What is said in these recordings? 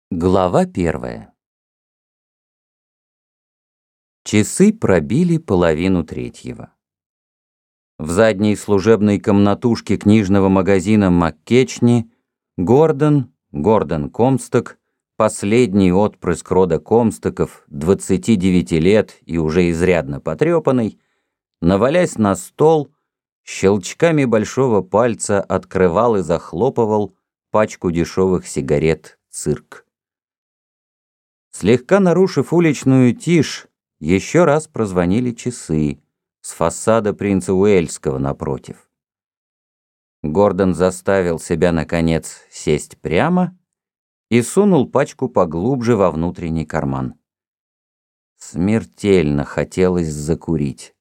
Глава 1. Часы пробили 2:30. В задней служебной комнатушке книжного магазина МакКечни Гордон Комсток, последний отпрыск рода Комстоков, 29 лет и уже изрядно потрепанный, навалясь на стол, щелчками большого пальца открывал и захлопывал пачку дешевых сигарет «Цирк». Слегка нарушив уличную тишь, еще раз прозвонили часы с фасада принца Уэльского напротив. Гордон заставил себя, наконец, сесть прямо и сунул пачку поглубже во внутренний карман. Смертельно хотелось закурить.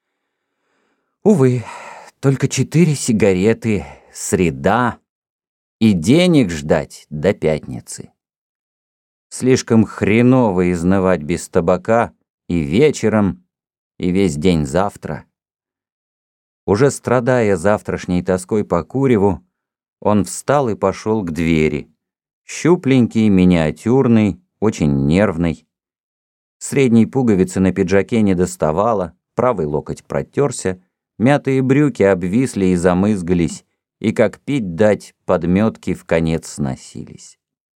Увы, только 4 сигареты, среда, и денег ждать до пятницы. Слишком хреново изнывать без табака и вечером, и весь день завтра. Уже страдая завтрашней тоской по куреву, он встал и пошел к двери. Щупленький, миниатюрный, очень нервный. Средней пуговицы на пиджаке не доставало, правый локоть протерся, мятые брюки обвисли и замызгались, и, как пить дать, подметки вконец сносились.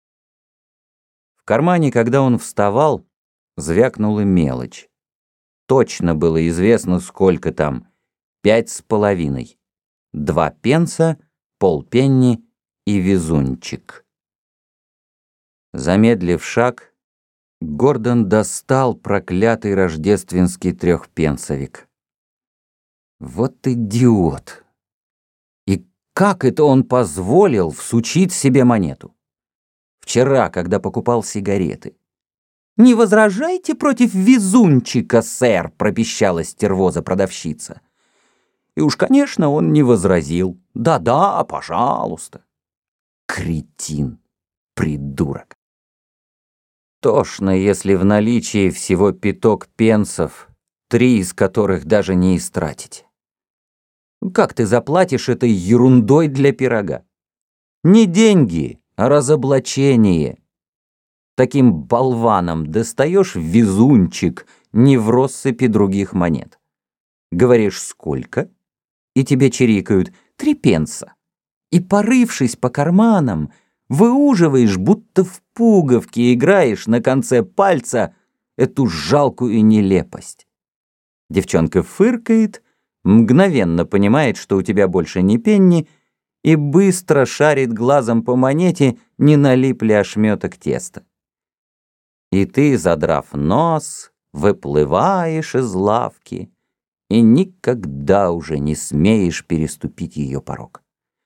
В кармане, когда он вставал, звякнула мелочь. Точно было известно, сколько там: 5,5, 2 пенса, полпенни и везунчик. Замедлив шаг, Гордон достал проклятый рождественский 3-пенсовик. Вот идиот! И как это он позволил всучить себе монету? Вчера, когда покупал сигареты. «Не возражайте против везунчика, сэр», — пропищала стервоза-продавщица. И уж, конечно, он не возразил. «Да-да, пожалуйста». Кретин, придурок. Тошно, если в наличии всего 5 пенсов, 3 из которых даже не истратить. Как ты заплатишь этой ерундой для пирога? Не деньги, а разоблачение. Таким болваном достаешь везунчик не в россыпи других монет. Говоришь «сколько?» и тебе чирикают 3 пенса. И, порывшись по карманам, выуживаешь, будто в пуговке играешь на конце пальца эту жалкую нелепость. Девчонка фыркает, мгновенно понимает, что у тебя больше ни пенни, и быстро шарит глазом по монете, не налип ли ошметок теста. И ты, задрав нос, выплываешь из лавки и никогда уже не смеешь переступить ее порог.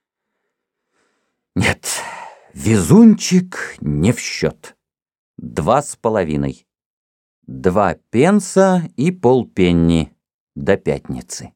Нет, везунчик не в счет. 2,5. 2 пенса и полпенни до пятницы.